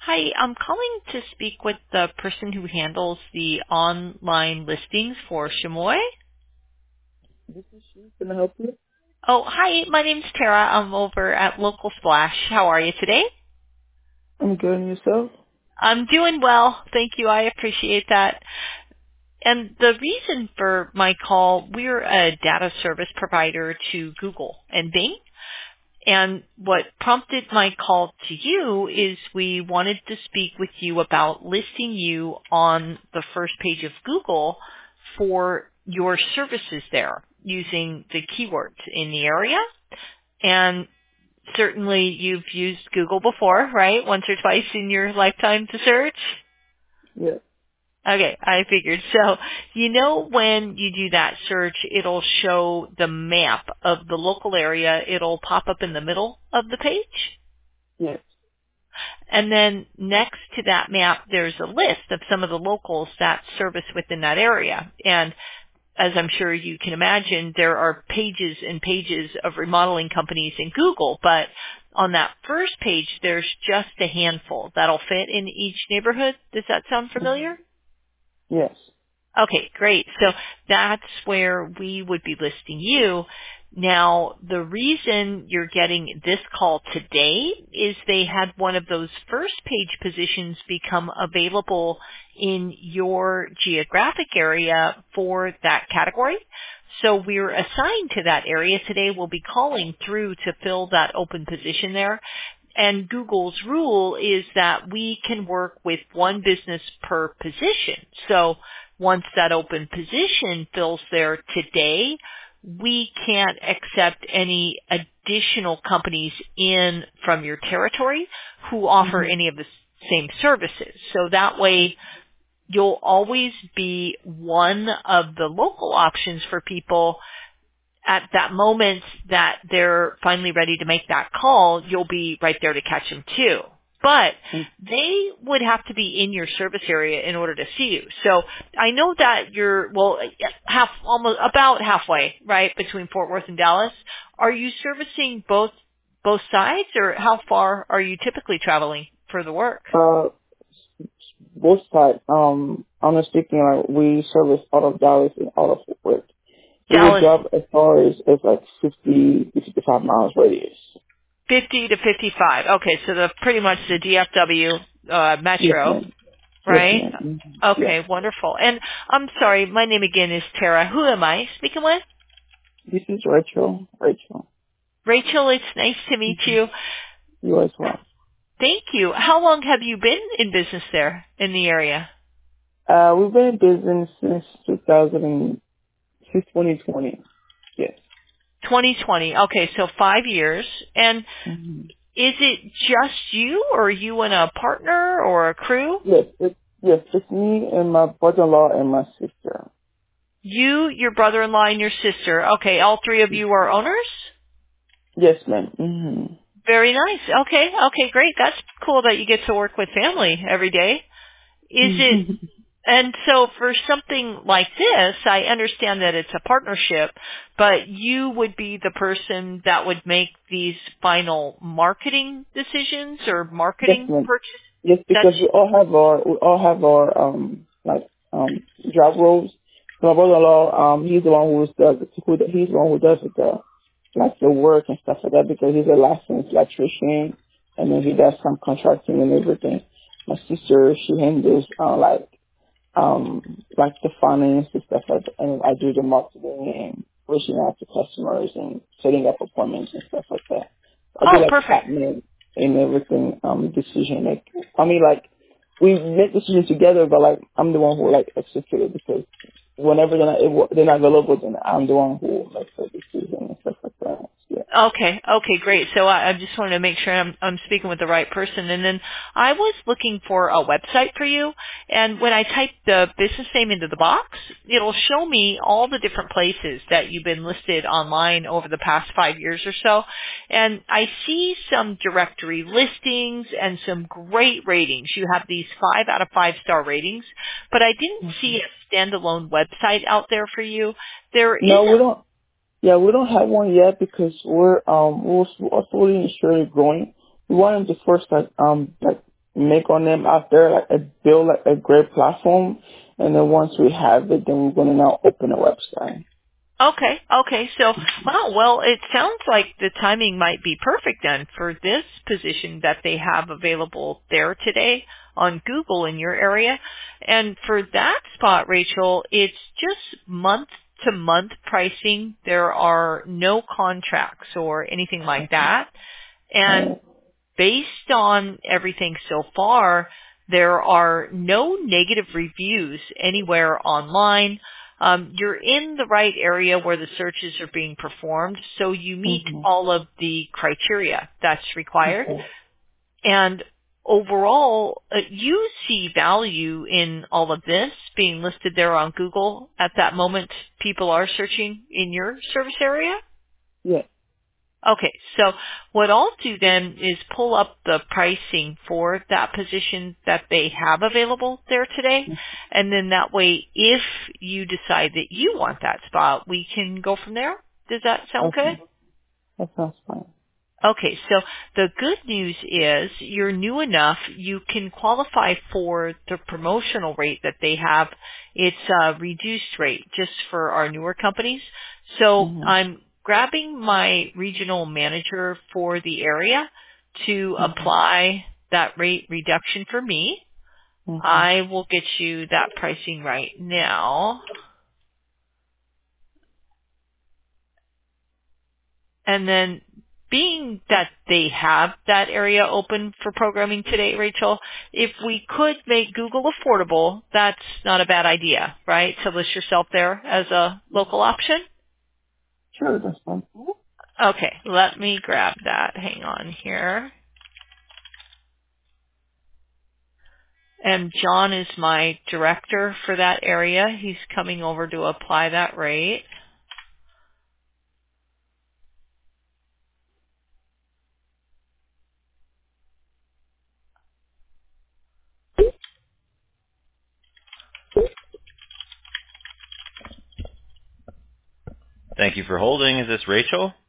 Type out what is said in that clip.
Hi, I'm calling to speak with the person who handles the online listings for Chamoy. This is she. Can I help you? Oh, hi, my name's Tara. I'm over at Local Splash. How are you today? I'm good. And yourself? I'm doing well. Thank you. I appreciate that. And the reason for my call, we're a data service provider to Google and Bing. And what prompted my call to you is we wanted to speak with you about listing you on the first page of Google for your services there using the keywords in the area. And certainly you've used Google before, right? Once or twice in your lifetime to search? Yes. Okay, I figured. So, when you do that search, it'll show the map of the local area. It'll pop up in the middle of the page. Yes. And then next to that map, there's a list of some of the locals that service within that area. And as I'm sure you can imagine, there are pages and pages of remodeling companies in Google, but on that first page, there's just a handful that'll fit in each neighborhood. Does that sound familiar? Yes. Okay, great. So that's where we would be listing you. Now, the reason you're getting this call today is they had one of those first page positions become available in your geographic area for that category. So we're assigned to that area today. We'll be calling through to fill that open position there. And Google's rule is that we can work with one business per position. So once that open position fills there today, we can't accept any additional companies in from your territory who offer Mm-hmm. any of the same services. So that way you'll always be one of the local options for people at that moment that they're finally ready to make that call. You'll be right there to catch them too. But they would have to be in your service area in order to see you. So I know that you're, about halfway, right, between Fort Worth and Dallas. Are you servicing both sides, or how far are you traveling for the work? Uh, both sides. Honestly speaking, like, we service out of Dallas and out of Fort Worth. We would Dallas, drop as far as like 50 to 55 miles radius. 50 to 55. Okay, so pretty much the DFW Yes, metro, ma'am. Yes, right? ma'am. Mm-hmm. Yes. Okay, wonderful. And I'm sorry, my name again is Tara. Who am I speaking with? This is Rachel. Rachel. Rachel, it's nice to meet Mm-hmm. you. You as well. Thank you. How long have you been in business there in the area? We've been in business since 2020. Yes. 2020. Okay, so 5 years. And Mm-hmm. is it just you, or you and a partner or a crew? It's me and my brother-in-law and my sister. You, your brother-in-law, and your sister. Okay, all three of you are owners? Yes, ma'am. Mm-hmm. Very nice. Okay, great. That's cool that you get to work with family every day. Is it, and so for something like this, I understand that it's a partnership, but you would be the person that would make these final marketing decisions or Yes, marketing ma'am. purchase? Yes, That's, because we all have our job roles. So my brother-in-law, he's the one he's the one who does the work and stuff like that, because he's a licensed electrician, and then he does some contracting and everything. My sister, she handles like the finance and stuff like that, and I do the marketing and reaching out to customers and setting up appointments and stuff like that. I do oh, like perfect. admin and everything, decision making. I mean, like, we make decisions together, but like, I'm the one who like execute it, because whenever they're not available, then I'm the one who makes the decision and stuff like that. Yeah. Okay, great. So I just wanted to make sure I'm speaking with the right person. And then I was looking for a website for you, and when I type the business name into the box, it'll show me all the different places that you've been listed online over the past 5 years or so. And I see some directory listings and some great ratings. You have these 5 out of 5 star ratings, but I didn't see a standalone website out there for you. There No, we isn't. don't. Yeah, we don't have one yet, because we're slowly and surely growing. We wanted to first make on them after, like build like a great platform. And then once we have it, then we're going to now open a website. Okay. Okay. So, wow. Well, it sounds like the timing might be perfect then for this position that they have available there today on Google in your area. And for that spot, Rachel, it's just month to month pricing. There are no contracts or anything like that. And based on everything so far, there are no negative reviews anywhere online. You're in the right area where the searches are being performed, so you meet all of the criteria that's required. And overall, you see value in all of this being listed there on Google at that moment people are searching in your service area? Yeah. Okay, so what I'll do then is pull up the pricing for that position that they have available there today, and then that way, if you decide that you want that spot, we can go from there. Does that sound good? That sounds fine. Okay, so the good news is you're new enough, you can qualify for the promotional rate that they have. It's a reduced rate just for our newer companies. So I'm grabbing my regional manager for the area to apply that rate reduction for me. I will get you that pricing right now. And then being that they have that area open for programming today, Rachel, if we could make Google affordable, that's not a bad idea, right? To list yourself there as a local option? Sure, that's fine. Okay, let me grab that. Hang on here. And John is my director for that area. He's coming over to apply that rate. Thank you for holding. Is this Rachel?